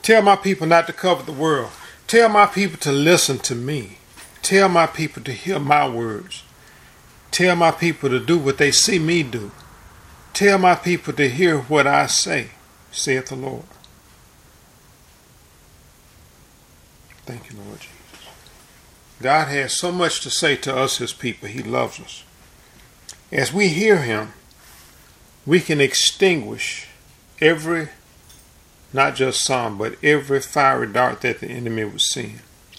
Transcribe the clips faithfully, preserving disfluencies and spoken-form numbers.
Tell my people not to cover the world. Tell my people to listen to me. Tell my people to hear my words. Tell my people to do what they see me do. Tell my people to hear what I say, saith the Lord. Thank you, Lord Jesus. God has so much to say to us, his people. He loves us. As we hear him, we can extinguish every, not just some, but every fiery dart that the enemy was seeing.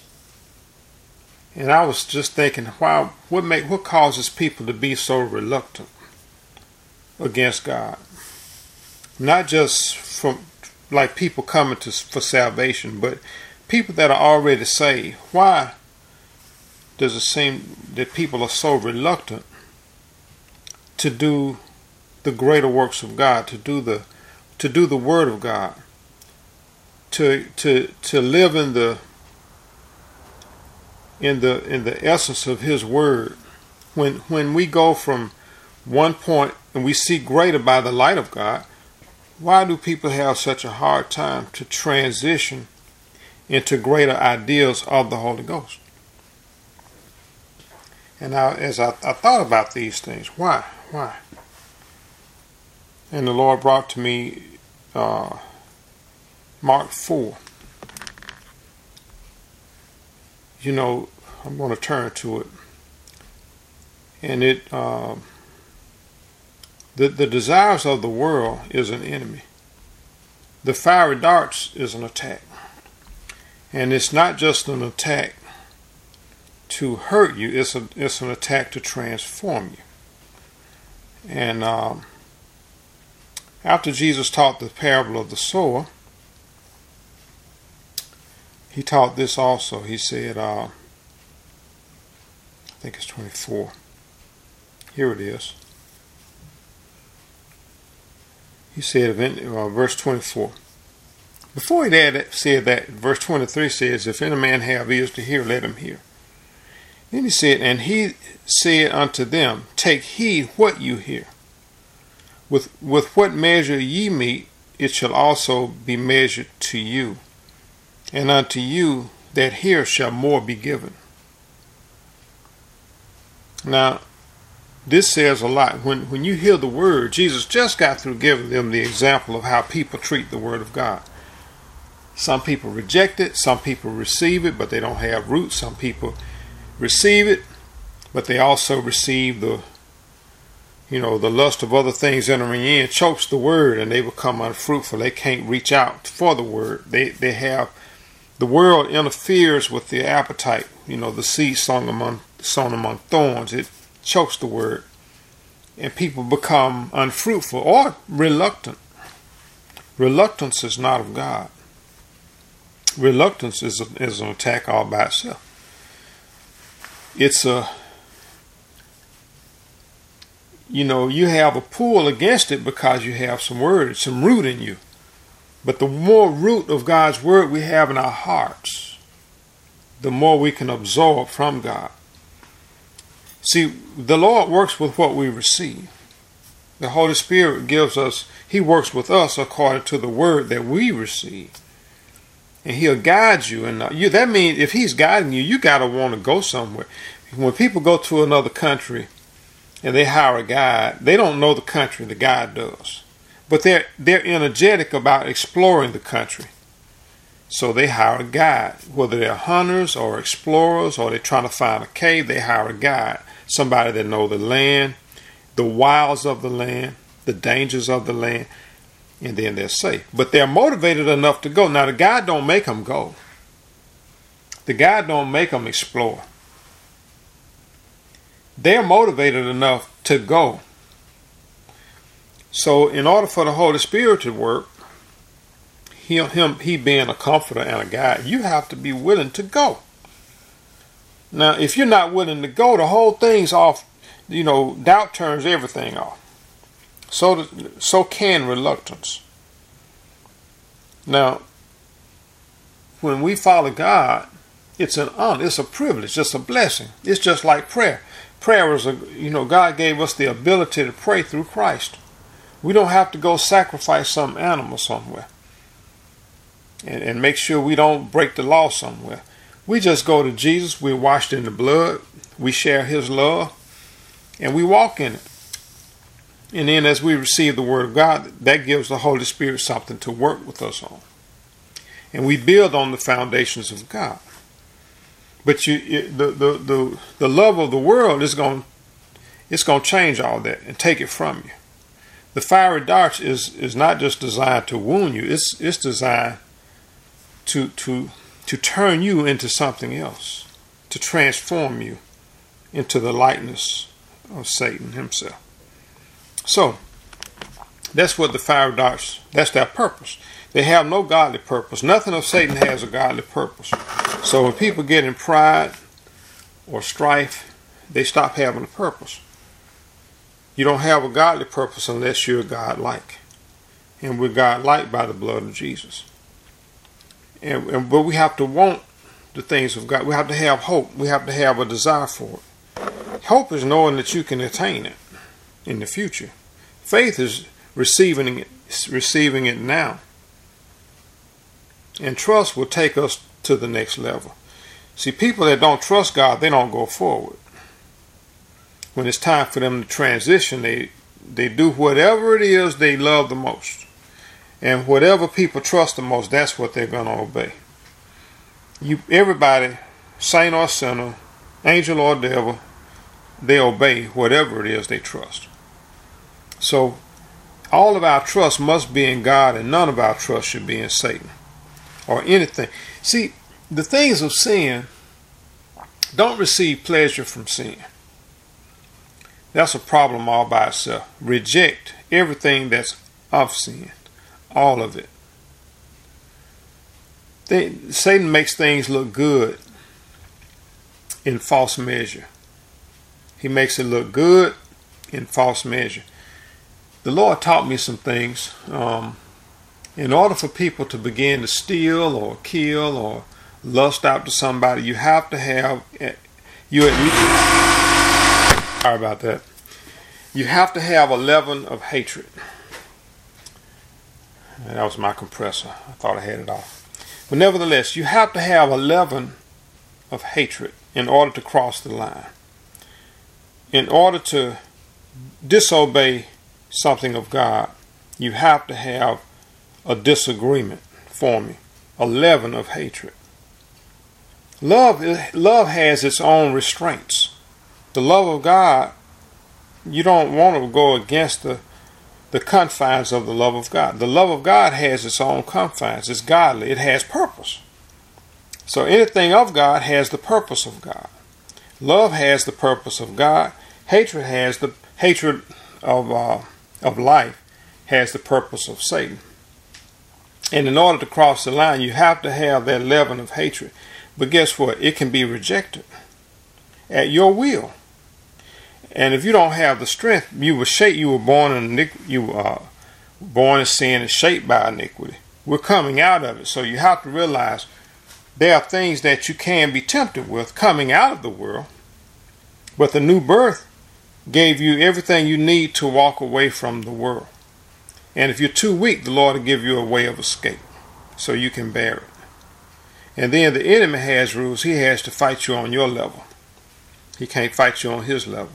And I was just thinking, why, what make, what causes people to be so reluctant against God? Not just from like people coming to for salvation, but people that are already saved. Why does it seem that people are so reluctant to do the greater works of God, to do the to do the Word of God, to to to live in the in the in the essence of his word? When when we go from one point and we see greater by the light of God, why do people have such a hard time to transition into greater ideals of the Holy Ghost? And I, as I, I thought about these things, why why and the Lord brought to me uh, Mark four. You know, I'm going to turn to it. And it, uh, the, the desires of the world is an enemy. The fiery darts is an attack. And it's not just an attack to hurt you, it's, a, it's an attack to transform you. And um, after Jesus taught the parable of the sower, he taught this also. He said, uh, I think it's twenty-four. Here it is. He said, uh, verse twenty-four. Before he had said that, verse twenty-three says, if any man have ears to hear, let him hear. Then he said, and he said unto them, take heed what you hear. With, with what measure ye mete, it shall also be measured to you. And unto you that hear shall more be given. Now, this says a lot. When, when you hear the word, Jesus just got through giving them the example of how people treat the word of God. Some people reject it. Some people receive it, but they don't have roots. Some people receive it, but they also receive the, you know, the lust of other things entering in, chokes the word, and they become unfruitful. They can't reach out for the word. They, they have... The world interferes with their appetite. You know, the seed sown among, sown among thorns, it chokes the word. And people become unfruitful or reluctant. Reluctance is not of God. Reluctance is, a, is an attack all by itself. It's a, you know, you have a pull against it because you have some word, some root in you. But the more root of God's word we have in our hearts, the more we can absorb from God. See, the Lord works with what we receive. The Holy Spirit gives us, he works with us according to the word that we receive. And he'll guide you. And you, that means if he's guiding you, you got to want to go somewhere. When people go to another country and they hire a guide, they don't know the country, the guide does. But they're, they're energetic about exploring the country. So they hire a guide. Whether they're hunters or explorers or they're trying to find a cave, they hire a guide. Somebody that knows the land, the wilds of the land, the dangers of the land, and then they're safe. But they're motivated enough to go. Now the guide don't make them go. The guide don't make them explore. They're motivated enough to go. So in order for the Holy Spirit to work, he, him, he being a comforter and a guide, you have to be willing to go. Now, if you're not willing to go, the whole thing's off. You know, doubt turns everything off. So, so can reluctance. Now, when we follow God, it's an honor, it's a privilege, it's a blessing. It's just like prayer. Prayer is a, you know, God gave us the ability to pray through Christ. We don't have to go sacrifice some animal somewhere. and, and make sure we don't break the law somewhere. We just go to Jesus. We're washed in the blood. We share his love, and we walk in it. And then as we receive the word of God, that gives the Holy Spirit something to work with us on. And we build on the foundations of God. But you, it, the, the, the, the love of the world is going, it's going to change all that and take it from you. The fiery darts is, is not just designed to wound you. It's, it's designed to, to, to turn you into something else, to transform you into the likeness of Satan himself. So, that's what the fiery darts, that's their purpose. They have no godly purpose. Nothing of Satan has a godly purpose. So when people get in pride or strife, they stop having a purpose. You don't have a godly purpose unless you're God-like. And we're God-like by the blood of Jesus. And, and but we have to want the things of God. We have to have hope. We have to have a desire for it. Hope is knowing that you can attain it in the future. Faith is receiving it, receiving it now. And trust will take us to the next level. See, people that don't trust God, they don't go forward. When it's time for them to transition, they they do whatever it is they love the most. And whatever people trust the most, that's what they're going to obey. You, everybody, saint or sinner, angel or devil, they obey whatever it is they trust. So all of our trust must be in God, and none of our trust should be in Satan or anything. See, the things of sin don't receive pleasure from sin. That's a problem all by itself. Reject everything that's of sin, all of it. They, Satan makes things look good in false measure. He makes it look good in false measure. The Lord taught me some things. Um, in order for people to begin to steal or kill or lust after somebody, you have to have, you at least, sorry about that, you have to have a leaven of hatred. And that was my compressor. I thought I had it off. But nevertheless, you have to have a leaven of hatred in order to cross the line. In order to disobey something of God, you have to have a disagreement forming, a leaven of hatred. Love, love has its own restraints. The love of God, you don't want to go against the, the confines of the love of God. The love of God has its own confines. It's godly. It has purpose. So anything of God has the purpose of God. Love has the purpose of God. Hatred has the hatred of uh, of life has the purpose of Satan. And in order to cross the line, you have to have that leaven of hatred. But guess what? It can be rejected at your will. And if you don't have the strength, you were shaped. You were born in you were uh, born in sin and shaped by iniquity. We're coming out of it, so you have to realize there are things that you can be tempted with coming out of the world. But the new birth gave you everything you need to walk away from the world. And if you're too weak, the Lord will give you a way of escape so you can bear it. And then the enemy has rules. He has to fight you on your level. He can't fight you on his level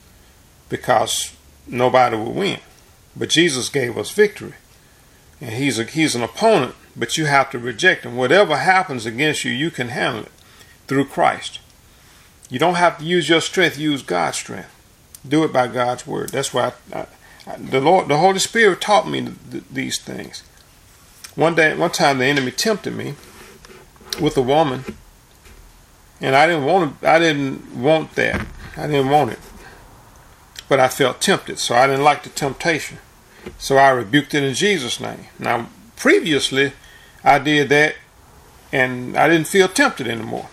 because nobody will win. But Jesus gave us victory. And he's, a, he's an opponent, but you have to reject him. Whatever happens against you, you can handle it through Christ. You don't have to use your strength, use God's strength. Do it by God's word. That's why I, I, the Lord, the Holy Spirit taught me th th these things. One day, one time, the enemy tempted me with a woman, and I didn't want to, I didn't want that. I didn't want it, but I felt tempted, so I didn't like the temptation. So I rebuked it in Jesus' name. Now, previously, I did that, and I didn't feel tempted anymore.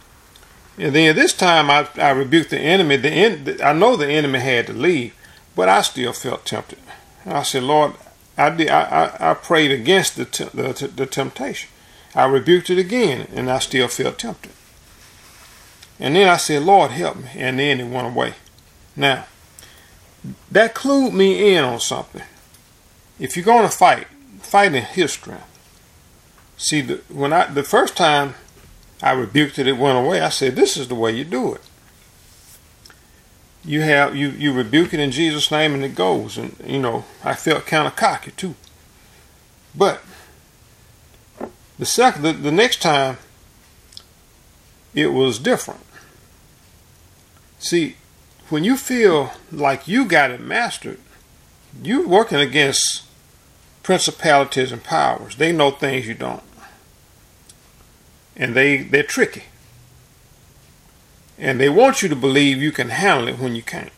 And then this time I, I rebuked the enemy. The en I know the enemy had to leave, but I still felt tempted. And I said, Lord, I, did, I, I, I prayed against the, the, the temptation. I rebuked it again, and I still felt tempted. And then I said, Lord, help me. And then it went away. Now, that clued me in on something. If you're going to fight, fight in his strength. See, the, when I the first time I rebuked it, it went away. I said, this is the way you do it. You have you you rebuke it in Jesus' name and it goes. And you know, I felt kind of cocky too. But the second the, the next time it was different. See, when you feel like you got it mastered, you're working against principalities and powers. They know things you don't. And they, they're tricky. And they want you to believe you can handle it when you can't.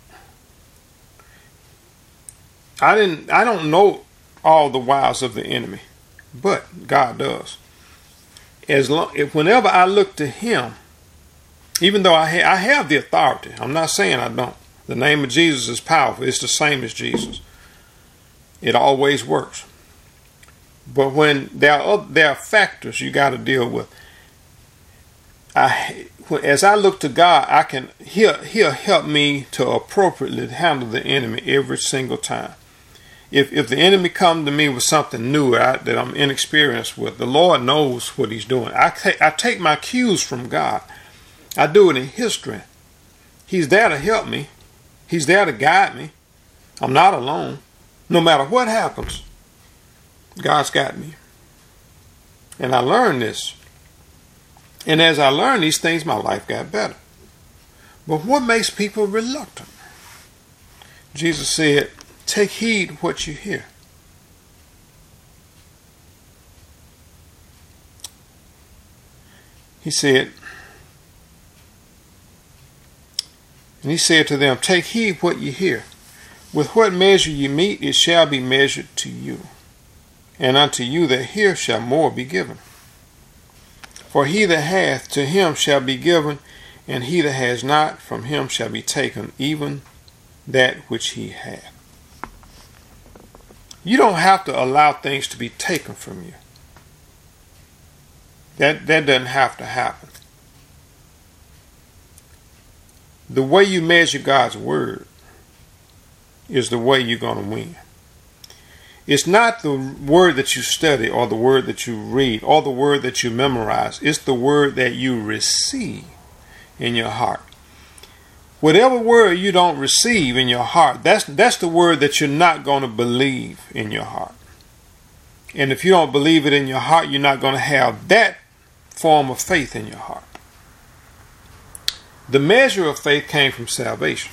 I didn't I don't know all the wiles of the enemy, but God does. As long if whenever I look to him, even though I, ha I have the authority, I'm not saying I don't. The name of Jesus is powerful. It's the same as Jesus. It always works. But when there are other, there are factors you got to deal with. I, as I look to God, I can he'll, he'll help me to appropriately handle the enemy every single time. If if the enemy comes to me with something new I, that I'm inexperienced with, the Lord knows what he's doing. I take I take my cues from God. I do it in his strength. He's there to help me. He's there to guide me. I'm not alone. No matter what happens, God's got me. And I learned this. And as I learned these things, my life got better. But what makes people reluctant? Jesus said, take heed what you hear. He said, and he said to them, take heed what you hear. With what measure you meet, it shall be measured to you. And unto you that hear shall more be given. For he that hath, to him shall be given, and he that has not, from him shall be taken, even that which he hath. You don't have to allow things to be taken from you. That, that doesn't have to happen. The way you measure God's word is the way you're going to win. It's not the word that you study or the word that you read or the word that you memorize. It's the word that you receive in your heart. Whatever word you don't receive in your heart, that's, that's the word that you're not going to believe in your heart. And if you don't believe it in your heart, you're not going to have that form of faith in your heart. The measure of faith came from salvation.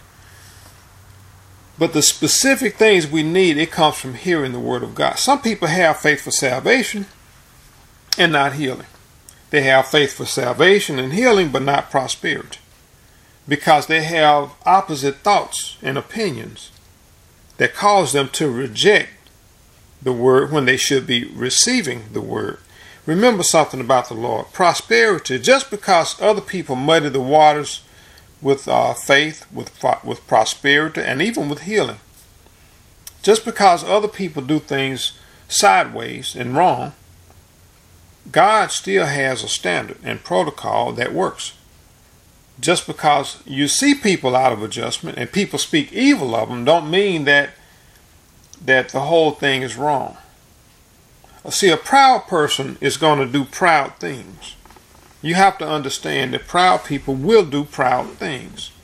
But the specific things we need, it comes from hearing the word of God. Some people have faith for salvation and not healing. They have faith for salvation and healing, but not prosperity. Because they have opposite thoughts and opinions that cause them to reject the word when they should be receiving the word. Remember something about the Lord. Prosperity, just because other people muddy the waters with uh, faith, with, with prosperity, and even with healing. Just because other people do things sideways and wrong, God still has a standard and protocol that works. Just because you see people out of adjustment and people speak evil of them don't mean that, that the whole thing is wrong. See, a proud person is going to do proud things. You have to understand that proud people will do proud things.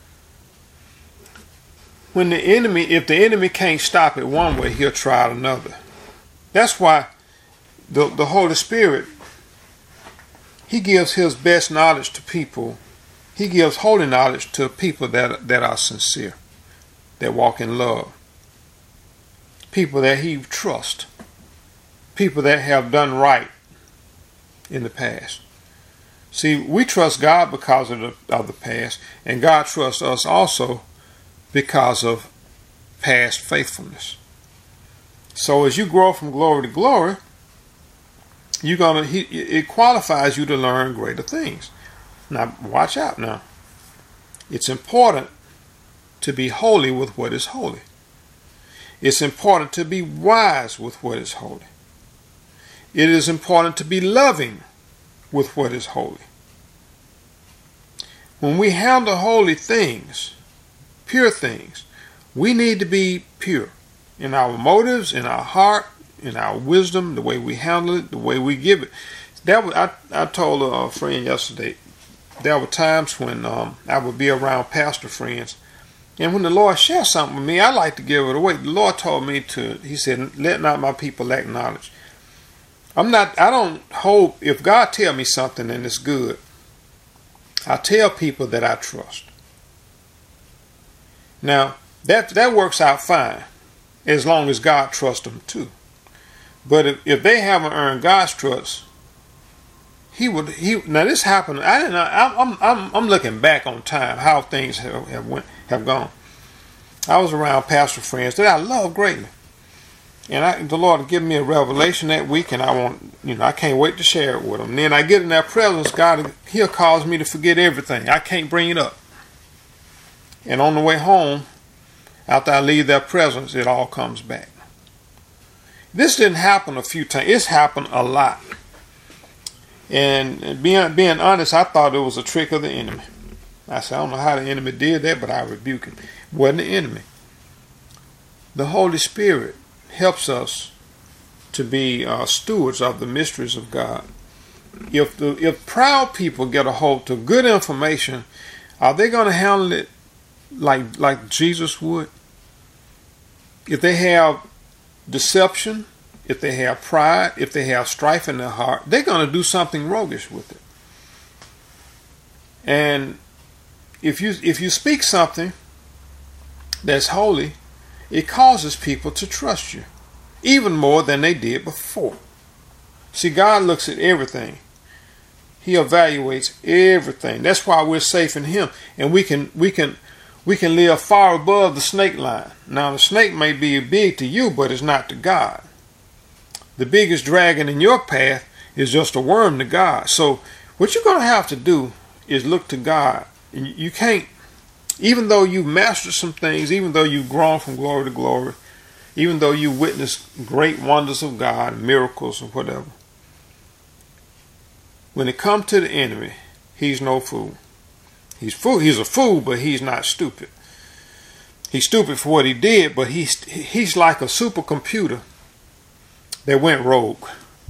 When the enemy, if the enemy can't stop it one way, he'll try it another. That's why the, the Holy Spirit, he gives his best knowledge to people. He gives holy knowledge to people that, that are sincere, that walk in love. People that he trusts. People that have done right in the past. See, we trust God because of the, of the past, and God trusts us also because of past faithfulness. So as you grow from glory to glory, you're gonna he, it qualifies you to learn greater things. Now, watch out now. It's important to be holy with what is holy. It's important to be wise with what is holy. It is important to be loving with what is holy. When we handle holy things, pure things, we need to be pure in our motives, in our heart, in our wisdom, the way we handle it, the way we give it. That was, I, I told a friend yesterday, there were times when um, I would be around pastor friends, and when the Lord shares something with me, I like to give it away. The Lord told me to, he said, let not my people lack knowledge. I'm not, I don't hope, if God tell me something and it's good, I tell people that I trust. Now, that that works out fine, as long as God trusts them too. But if, if they haven't earned God's trust, He would. He now this happened. I didn't. I, I'm I'm I'm looking back on time, how things have have, went, have gone. I was around pastor friends that I love greatly, and I, the Lord had given me a revelation that week, and I want you know I can't wait to share it with them. And then I get in that presence, God, He'll cause me to forget everything. I can't bring it up. And on the way home, after I leave that presence, it all comes back. This didn't happen a few times. It's happened a lot. And being being honest, I thought it was a trick of the enemy. I said, I don't know how the enemy did that, but I rebuke him. It wasn't the enemy. The Holy Spirit helps us to be uh, stewards of the mysteries of God. If the if proud people get a hold of good information, are they going to handle it like like Jesus would? If they have deception, if they have pride, if they have strife in their heart, they're going to do something roguish with it. And if you if you speak something that's holy, it causes people to trust you even more than they did before. See, God looks at everything. He evaluates everything. That's why we're safe in Him, and we can we can we can live far above the snake line. Now, the snake may be big to you, but it's not to God. The biggest dragon in your path is just a worm to God. So what you're going to have to do is look to God. And you can't, even though you've mastered some things, even though you've grown from glory to glory, even though you witnessed great wonders of God, miracles or whatever, when it comes to the enemy, he's no fool. He's fool. He's a fool, but he's not stupid. He's stupid for what he did, but he's he's like a supercomputer that went rogue.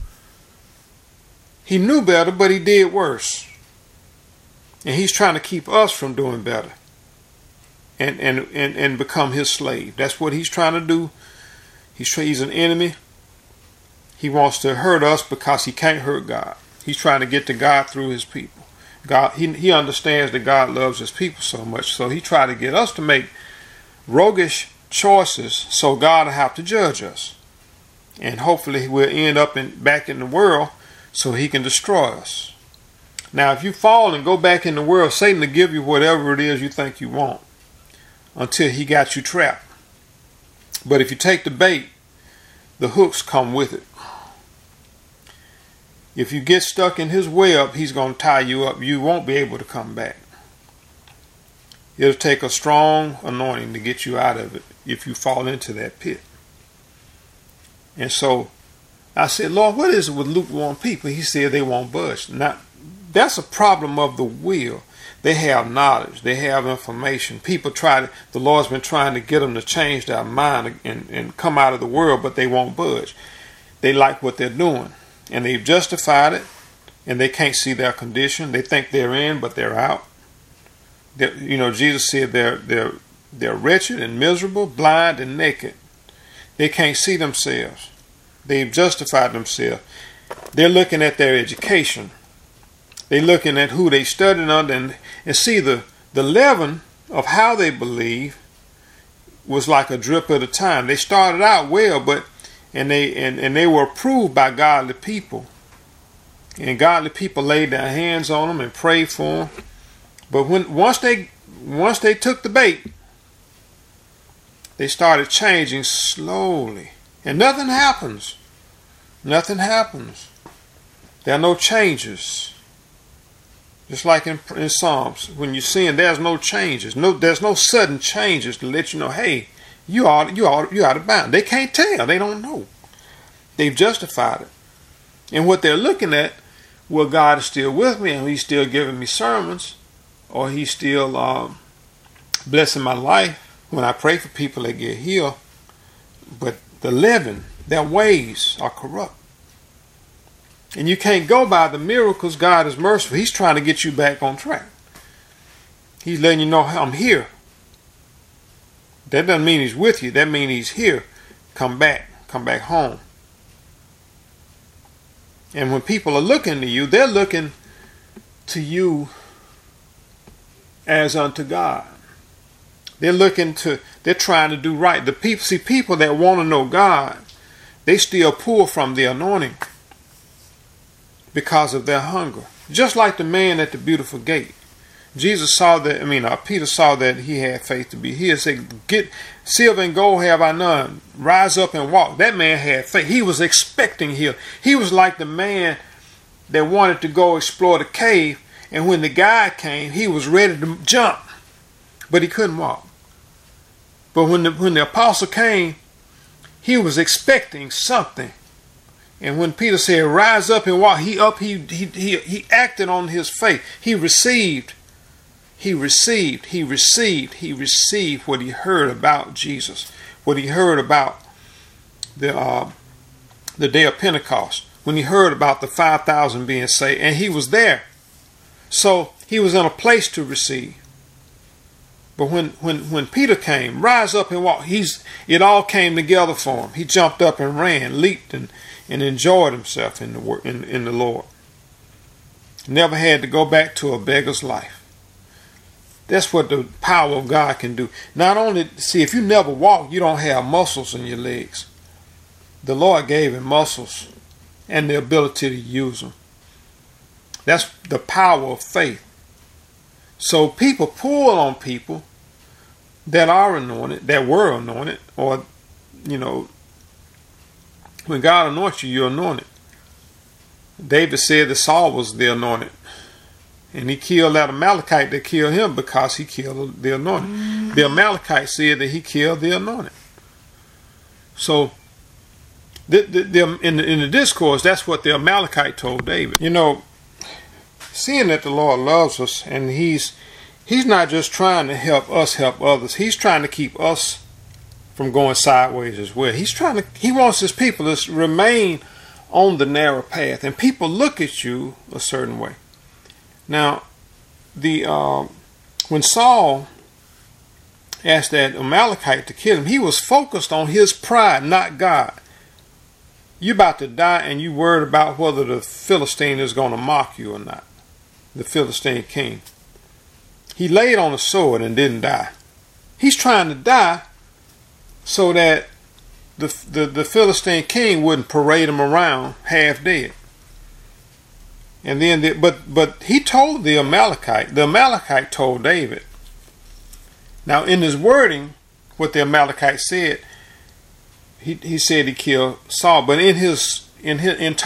He knew better, but he did worse. And he's trying to keep us from doing better and and and, and become his slave. That's what he's trying to do. He's he's an enemy. He wants to hurt us because he can't hurt God. He's trying to get to God through his people. God, he, he understands that God loves his people so much, so he tried to get us to make roguish choices so God will have to judge us. And hopefully we'll end up in, back in the world so he can destroy us. Now, if you fall and go back in the world, Satan will give you whatever it is you think you want until he got you trapped. But if you take the bait, the hooks come with it. If you get stuck in his web, he's going to tie you up. You won't be able to come back. It'll take a strong anointing to get you out of it if you fall into that pit. And so I said, Lord, what is it with lukewarm people? He said they won't budge. Now, that's a problem of the will. They have knowledge. They have information. People try to, the Lord's been trying to get them to change their mind and, and come out of the world, but they won't budge. They like what they're doing. And they've justified it, and they can't see their condition. They think they're in, but they're out. They're, you know, Jesus said they're they're they're wretched and miserable, blind and naked. They can't see themselves. They've justified themselves. They're looking at their education. They're looking at who they studied under, and, and see the the leaven of how they believe was like a drip at a time. They started out well, but And they and, and they were approved by godly people. And godly people laid their hands on them and prayed for them. But when once they once they took the bait, they started changing slowly. And nothing happens. Nothing happens. There are no changes. Just like in, in Psalms, when you're seeing there's no changes. No, there's no sudden changes to let you know, hey, You are you are you out of bounds. They can't tell. They don't know. They've justified it. And what they're looking at, well, God is still with me, and He's still giving me sermons, or He's still um, blessing my life when I pray for people that get healed. But the leaven Their ways are corrupt. And you can't go by the miracles. God is merciful. He's trying to get you back on track. He's letting you know, I'm here. That doesn't mean he's with you. That means he's here. Come back. Come back home. And when people are looking to you, they're looking to you as unto God. They're looking to, they're trying to do right. The people, see, people that want to know God, they still pull from the anointing because of their hunger. Just like the man at the beautiful gate. Jesus saw that, I mean, uh, Peter saw that he had faith to be healed. Said, "Get silver and gold have I none. Rise up and walk." That man had faith. He was expecting heal. He was like the man that wanted to go explore the cave, and when the guy came, he was ready to jump, but he couldn't walk. But when the when the apostle came, he was expecting something. And when Peter said, "Rise up and walk," he up he he he, he acted on his faith. He received. He received, he received, he received what he heard about Jesus, what he heard about the uh, the day of Pentecost, when he heard about the five thousand being saved, and he was there. So he was in a place to receive. But when when when Peter came, rise up and walk, he's it all came together for him. He jumped up and ran, leaped, and and enjoyed himself in the work in in the Lord. Never had to go back to a beggar's life. That's what the power of God can do. Not only, see, if you never walk, you don't have muscles in your legs. The Lord gave him muscles and the ability to use them. That's the power of faith. So people pull on people that are anointed, that were anointed, or, you know, when God anoints you, you're anointed. David said that Saul was the anointed. And he killed that Amalekite that killed him because he killed the anointed. Mm. The Amalekite said that he killed the anointed. So, the, the, the, in, the, in the discourse, that's what the Amalekite told David. You know, seeing that the Lord loves us, and he's he's not just trying to help us help others. He's trying to keep us from going sideways as well. He's trying to, he wants his people to remain on the narrow path. And people look at you a certain way. Now, the uh, when Saul asked that Amalekite to kill him, he was focused on his pride, not God. You about to die and you worried about whether the Philistine is going to mock you or not. The Philistine king. He laid on a sword and didn't die. He's trying to die so that the, the, the Philistine king wouldn't parade him around half dead. And then, the, but but he told the Amalekite, the Amalekite told David. Now, in his wording, what the Amalekite said, he he said he killed Saul, but in his in his in